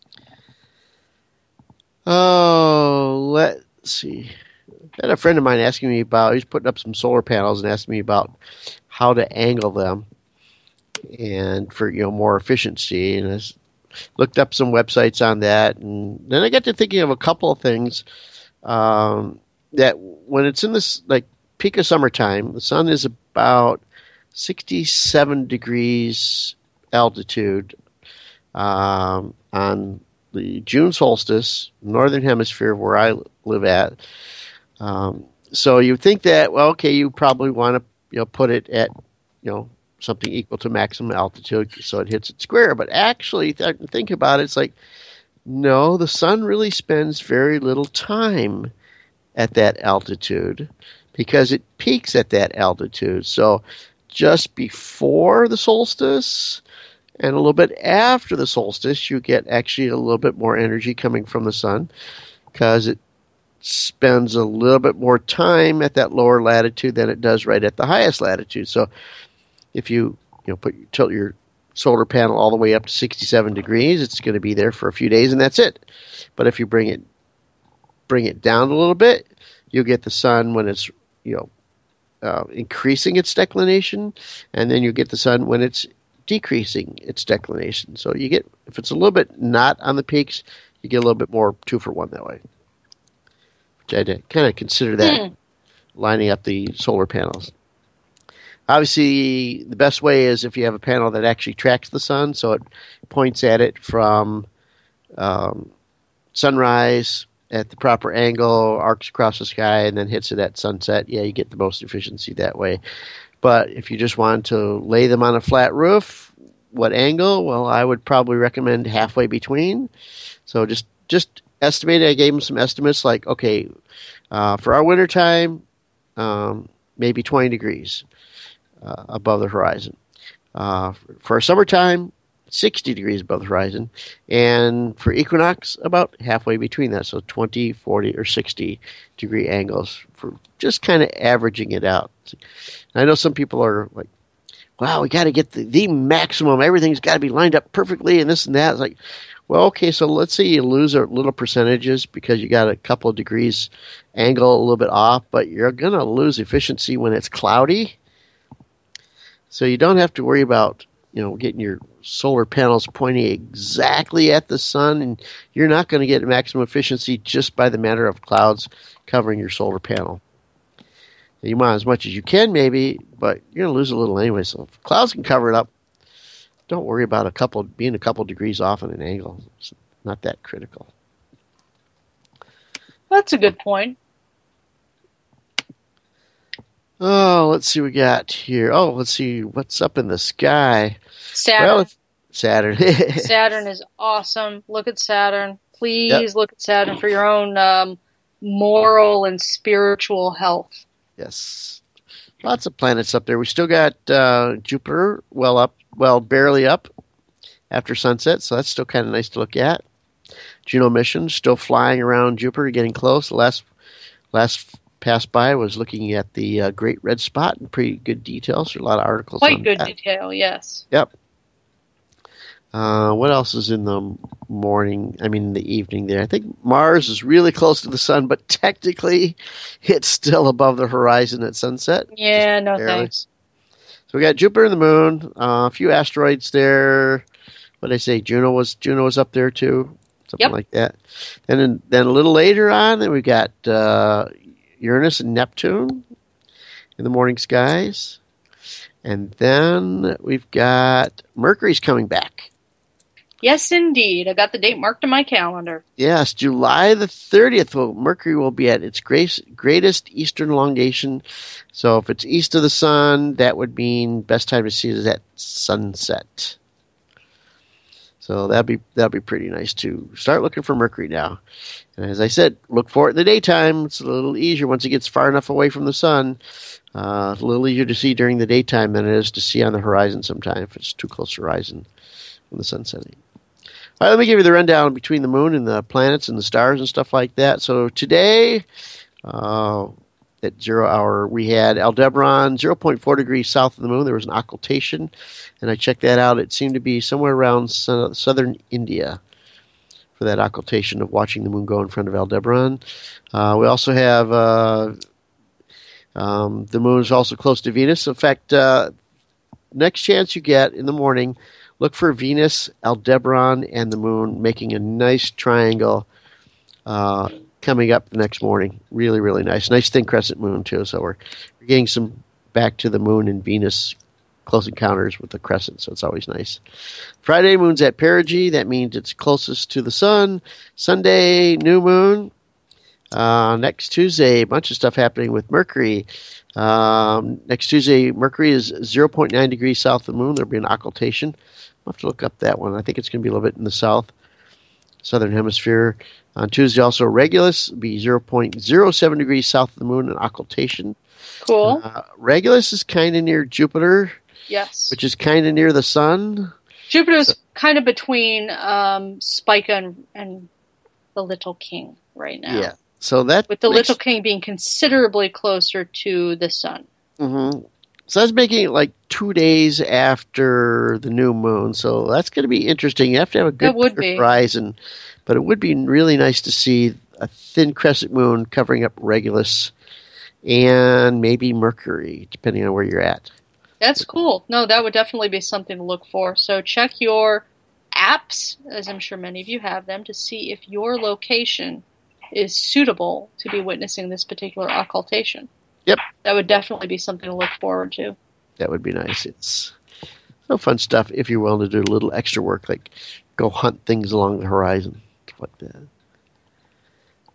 Oh, let's see. I had a friend of mine asking me about, he's putting up some solar panels and asking me about how to angle them and for, more efficiency. And I looked up some websites on that. And then I got to thinking of a couple of things that when it's in this like peak of summertime, the sun is about 67 degrees altitude on the June solstice, northern hemisphere where I live at. So you think that, well, okay, you probably want to, put it at, something equal to maximum altitude so it hits it square. But actually, think about it, it's like, no, the sun really spends very little time at that altitude because it peaks at that altitude. So just before the solstice and a little bit after the solstice, you get actually a little bit more energy coming from the sun because it spends a little bit more time at that lower latitude than it does right at the highest latitude. So if you tilt your solar panel all the way up to 67 degrees, it's going to be there for a few days and that's it. But if you bring it down a little bit, you'll get the sun when it's increasing its declination, and then you get the sun when it's decreasing its declination. So you get, if it's a little bit not on the peaks, you get a little bit more 2-for-1 that way. Which I did kind of consider that lining up the solar panels. Obviously, the best way is if you have a panel that actually tracks the sun, so it points at it from sunrise at the proper angle, arcs across the sky, and then hits it at sunset, yeah, you get the most efficiency that way. But if you just want to lay them on a flat roof, what angle? Well, I would probably recommend halfway between. So just estimate it. I gave them some estimates like, okay, for our wintertime, maybe 20 degrees above the horizon. For summertime, 60 degrees above the horizon. And for equinox, about halfway between that. So 20, 40, or 60 degree angles for just kind of averaging it out. And I know some people are like, wow, we got to get the maximum. Everything's got to be lined up perfectly and this and that. It's like, well, okay, so let's say you lose a little percentages because you got a couple of degrees angle a little bit off, but you're going to lose efficiency when it's cloudy. So you don't have to worry about, getting your solar panels pointing exactly at the sun, and you're not going to get maximum efficiency just by the matter of clouds covering your solar panel. You want as much as you can, maybe, but you're going to lose a little anyway. So if clouds can cover it up, don't worry about being a couple degrees off on an angle. It's not that critical. That's a good point. Oh, let's see what we got here. Oh, let's see what's up in the sky. Saturn. Well, Saturn. Saturn is awesome. Look at Saturn. Please look at Saturn for your own moral and spiritual health. Yes. Lots of planets up there. We still got Jupiter barely up after sunset, so that's still kind of nice to look at. Juno mission still flying around Jupiter, getting close. The last pass by was looking at the Great Red Spot in pretty good detail. So a lot of articles on that. Quite good detail, yes. Yep. What else is in the evening there? I think Mars is really close to the sun, but technically it's still above the horizon at sunset. Yeah, no thanks. So we got Jupiter and the Moon, a few asteroids there. What did I say? Juno was up there too, something like that. And then a little later on, then we got Uranus and Neptune in the morning skies. And then we've got Mercury's coming back. Yes, indeed. I got the date marked in my calendar. Yes, July the 30th. Well, Mercury will be at its greatest eastern elongation. So if it's east of the sun, that would mean best time to see it is at sunset. So that'd be pretty nice to start looking for Mercury now. And as I said, look for it in the daytime. It's a little easier once it gets far enough away from the sun. It's a little easier to see during the daytime than it is to see on the horizon sometime if it's too close to the horizon when the sun's setting. All right, let me give you the rundown between the moon and the planets and the stars and stuff like that. So today, at 0 hour, we had Aldebaran, 0.4 degrees south of the moon. There was an occultation, and I checked that out. It seemed to be somewhere around southern India for that occultation of watching the moon go in front of Aldebaran. We also have the moon is also close to Venus. In fact, next chance you get in the morning, look for Venus, Aldebaran, and the moon making a nice triangle coming up the next morning. Really, really nice. Nice thin crescent moon, too. So we're getting some back to the moon and Venus close encounters with the crescent, so it's always nice. Friday, moon's at perigee. That means it's closest to the sun. Sunday, new moon. Next Tuesday, a bunch of stuff happening with Mercury. Next Tuesday, Mercury is 0.9 degrees south of the moon. There'll be an occultation. I'll have to look up that one. I think it's going to be a little bit in the southern hemisphere. On Tuesday, also Regulus will be 0.07 degrees south of the moon, an occultation. Cool. Regulus is kind of near Jupiter. Yes. Which is kind of near the sun. Jupiter's kind of between Spica and the Little King right now. Yeah. So that with the Little King being considerably closer to the sun. Mm-hmm. So that's making it like 2 days after the new moon. So that's going to be interesting. You have to have a good horizon. But it would be really nice to see a thin crescent moon covering up Regulus and maybe Mercury, depending on where you're at. That's cool. No, that would definitely be something to look for. So check your apps, as I'm sure many of you have them, to see if your location is suitable to be witnessing this particular occultation. Yep. That would definitely be something to look forward to. That would be nice. It's so fun stuff if you're willing to do a little extra work, like go hunt things along the horizon, stuff like that.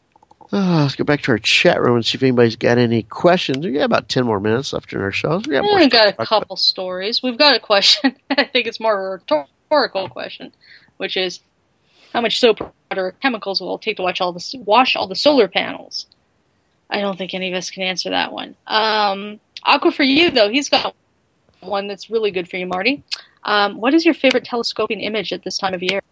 Let's go back to our chat room and see if anybody's got any questions. We got about 10 more minutes left in our show. We've got a couple stories. We've got a question. I think it's more a rhetorical question, which is how much soap or chemicals will it take to wash all the solar panels? I don't think any of us can answer that one. Aqua for you, though, he's got one that's really good for you, Marty. What is your favorite telescoping image at this time of year?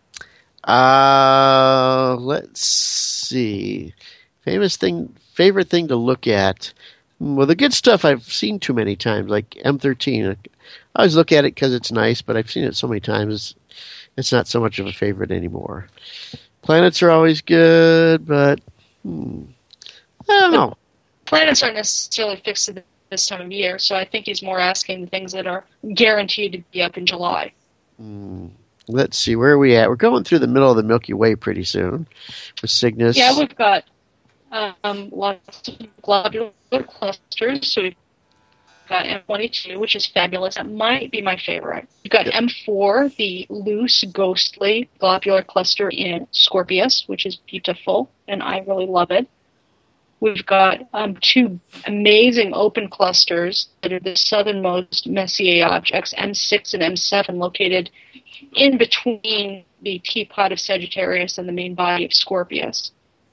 Let's see. Favorite thing to look at. Well, the good stuff I've seen too many times, like M13. I always look at it because it's nice, but I've seen it so many times, it's not so much of a favorite anymore. Planets are always good, but I don't know. Planets aren't necessarily fixed at this time of year, so I think he's more asking the things that are guaranteed to be up in July. Let's see, where are we at? We're going through the middle of the Milky Way pretty soon with Cygnus. Yeah, we've got lots of globular clusters. So we've got M22, which is fabulous. That might be my favorite. We've got M4, the loose, ghostly globular cluster in Scorpius, which is beautiful, and I really love it. We've got two amazing open clusters that are the southernmost Messier objects, M6 and M7, located in between the teapot of Sagittarius and the main body of Scorpius.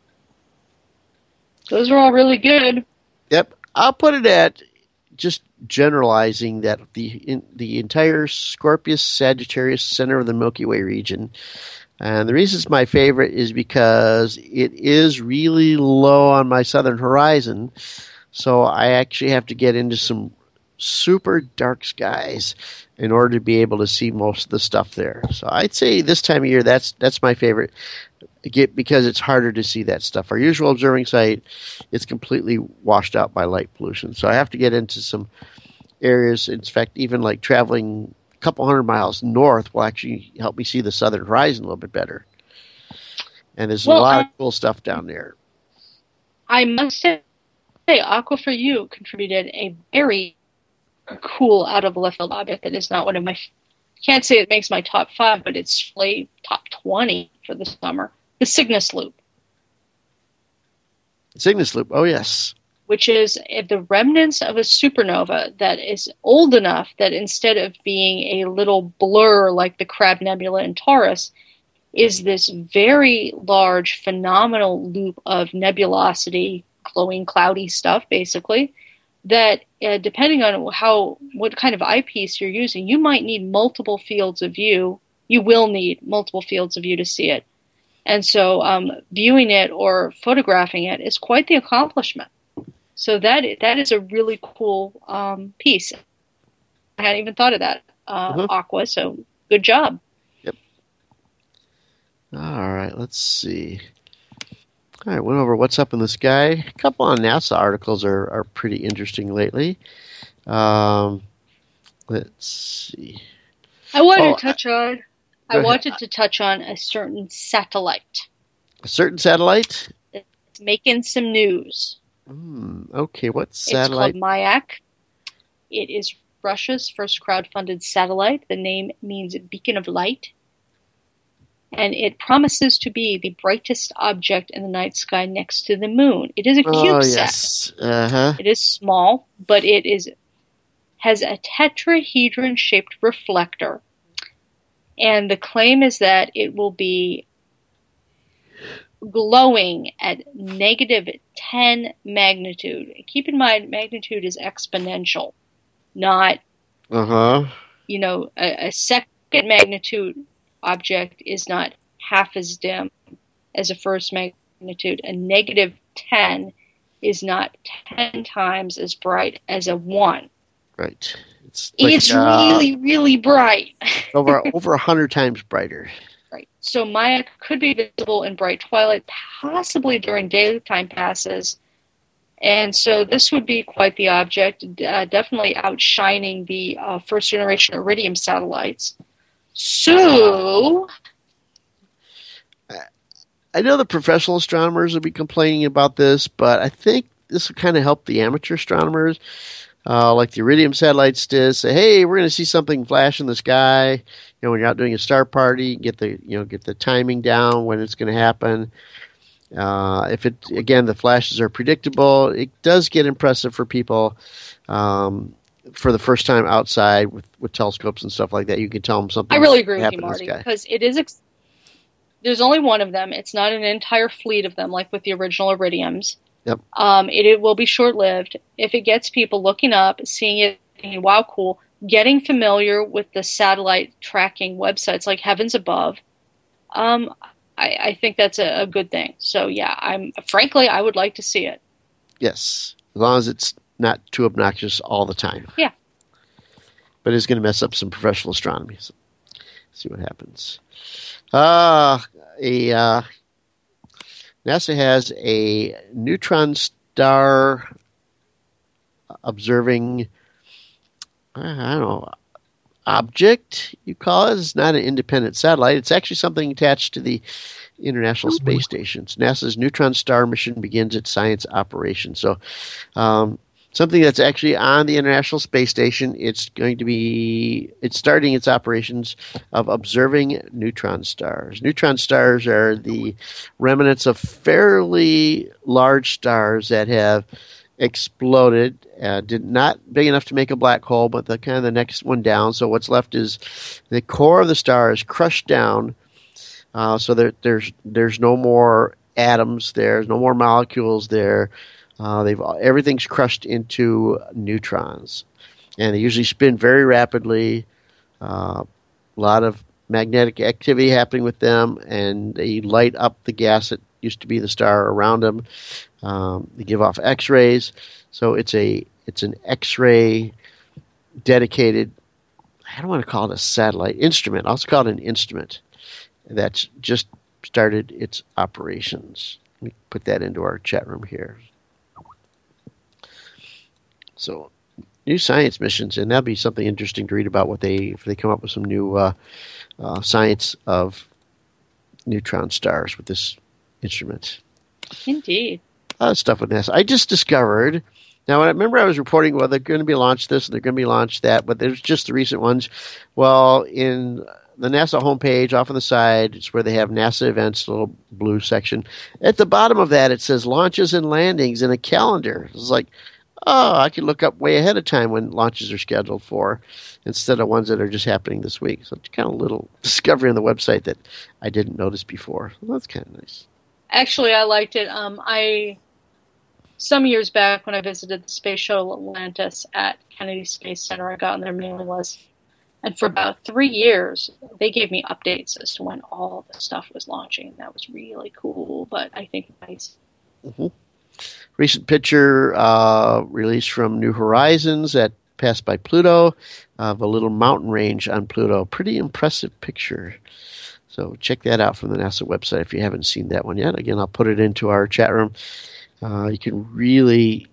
Those are all really good. Yep. I'll put it at just generalizing that the entire Scorpius Sagittarius center of the Milky Way region. And the reason it's my favorite is because it is really low on my southern horizon, so I actually have to get into some super dark skies in order to be able to see most of the stuff there. So I'd say this time of year, that's my favorite, because it's harder to see that stuff. Our usual observing site is completely washed out by light pollution, so I have to get into some areas. In fact, even like traveling couple 100 miles north will actually help me see the southern horizon a little bit better. And there's a lot of cool stuff down there. I must say, Aqua for You contributed a very cool out of left field object that is not one of my, can't say it makes my top 5, but it's like top 20 for the summer. The Cygnus Loop. Cygnus Loop, oh yes. Which is the remnants of a supernova that is old enough that instead of being a little blur like the Crab Nebula in Taurus, is this very large, phenomenal loop of nebulosity, glowing, cloudy stuff, basically, that depending on what kind of eyepiece you're using, you might need multiple fields of view. You will need multiple fields of view to see it. And so viewing it or photographing it is quite the accomplishment. So that is a really cool piece. I hadn't even thought of that, Aqua, so good job. Yep. All right, let's see. All right, went over what's up in the sky. A couple on NASA articles are pretty interesting lately. Let's see. I wanted to touch on a certain satellite. A certain satellite? It's making some news. Okay, what satellite? It's called Mayak. It is Russia's first crowd-funded satellite. The name means beacon of light. And it promises to be the brightest object in the night sky next to the moon. It is a CubeSat. Yes. Uh-huh. It is small, but it has a tetrahedron-shaped reflector. And the claim is that it will be glowing at -10 magnitude. Keep in mind, magnitude is exponential, not, a second magnitude object is not half as dim as a first magnitude. A -10 is not 10 times as bright as a 1. Right. It's really, really bright. over 100 times brighter. Right. So Mayak could be visible in bright twilight, possibly during daytime passes. And so this would be quite the object, definitely outshining the first-generation Iridium satellites. So I know the professional astronomers will be complaining about this, but I think this will kind of help the amateur astronomers. Like the Iridium satellites did, say, hey, we're going to see something flash in the sky. When you're out doing a star party, get the timing down when it's going to happen. The flashes are predictable. It does get impressive for people for the first time outside with telescopes and stuff like that. You can tell them something. I really agree with you, Marty, because it is. There's only one of them. It's not an entire fleet of them like with the original Iridiums. Yep. It will be short-lived. If it gets people looking up, seeing it, thinking, wow, cool, getting familiar with the satellite tracking websites like Heavens Above, I think that's a good thing. So, yeah, I would like to see it. Yes, as long as it's not too obnoxious all the time. Yeah. But it's going to mess up some professional astronomy. So see what happens. NASA has a neutron star observing, object, you call it. It's not an independent satellite. It's actually something attached to the International Space Station. NASA's neutron star mission begins its science operation. So something that's actually on the International Space Station. It's starting its operations of observing neutron stars. Neutron stars are the remnants of fairly large stars that have exploded, not big enough to make a black hole, but the next one down. So what's left is the core of the star is crushed down. So there's no more atoms there, there's no more molecules there. Everything's crushed into neutrons, and they usually spin very rapidly. A lot of magnetic activity happening with them, and they light up the gas that used to be the star around them. They give off X-rays, so it's an X-ray dedicated. I don't want to call it a satellite instrument. I'll just call it an instrument that's just started its operations. Let me put that into our chat room here. So, new science missions, and that'll be something interesting to read about if they come up with some new science of neutron stars with this instrument. Indeed. A lot of stuff with NASA. I just discovered. Now, I remember I was reporting, they're going to be launched this and they're going to be launched that, but there's just the recent ones. Well, in the NASA homepage, off on the side, it's where they have NASA events, a little blue section. At the bottom of that, it says launches and landings in a calendar. It's like, I can look up way ahead of time when launches are scheduled for, instead of ones that are just happening this week. So it's kind of a little discovery on the website that I didn't notice before. Well, that's kind of nice. Actually, I liked it. Some years back when I visited the Space Shuttle Atlantis at Kennedy Space Center, I got on their mailing list. And for about 3 years, they gave me updates as to when all the stuff was launching. That was really cool, but I think nice. Mm-hmm. Recent picture released from New Horizons that passed by Pluto of a little mountain range on Pluto. Pretty impressive picture. So check that out from the NASA website if you haven't seen that one yet. Again, I'll put it into our chat room. You can really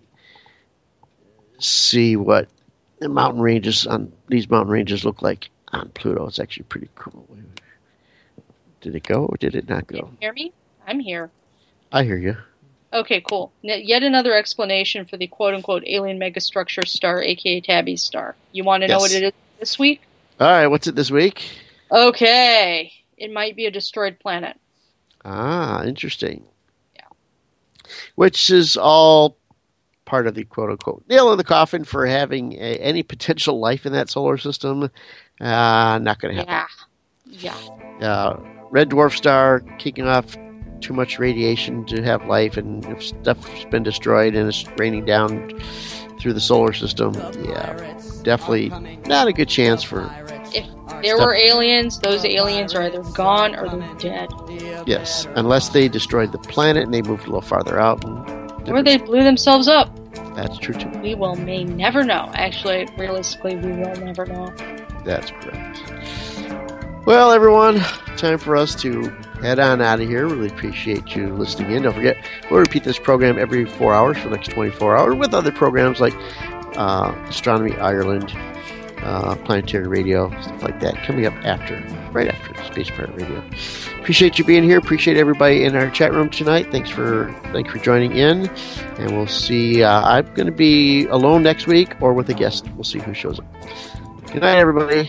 see what these mountain ranges look like on Pluto. It's actually pretty cool. Did it go or did it not go? Can you hear me? I'm here. I hear you. Okay, cool. Yet another explanation for the quote-unquote alien megastructure star, a.k.a. Tabby's star. You want to know what it is this week? All right, what's it this week? Okay. It might be a destroyed planet. Ah, interesting. Yeah. Which is all part of the quote-unquote nail in the coffin for having any potential life in that solar system. Not going to happen. Yeah. Red dwarf star kicking off too much radiation to have life, and if stuff's been destroyed and it's raining down through the solar system, definitely not a good chance for. If there were aliens, those aliens are either gone or they're dead. Yes, unless they destroyed the planet and they moved a little farther out. Or they blew themselves up. That's true too. We may never know. Actually, realistically, we will never know. That's correct. Well, everyone, time for us to head on out of here. Really appreciate you listening in. Don't forget, we'll repeat this program every 4 hours for the next 24 hours with other programs like Astronomy Ireland, Planetary Radio, stuff like that, coming up right after Space Pirate Radio. Appreciate you being here. Appreciate everybody in our chat room tonight. Thanks for joining in. And we'll see. I'm going to be alone next week or with a guest. We'll see who shows up. Good night, everybody.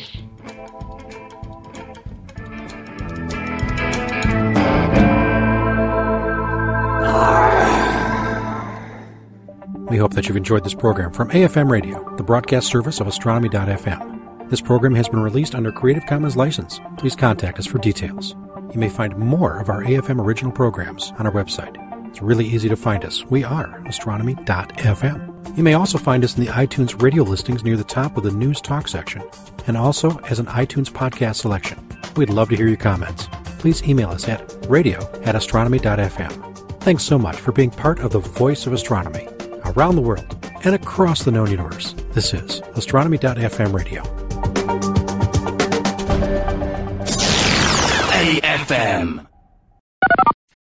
hope that you've enjoyed this program from AFM Radio, the broadcast service of Astronomy.fm. This program has been released under Creative Commons license. Please contact us for details. You may find more of our AFM original programs on our website. It's really easy to find us. We are Astronomy.fm. You may also find us in the iTunes radio listings near the top of the News Talk section, and also as an iTunes podcast selection. We'd love to hear your comments. Please email us at radio@astronomy.fm. Thanks so much for being part of the voice of astronomy around the world and across the known universe. This is Astronomy.fm Radio. AFM.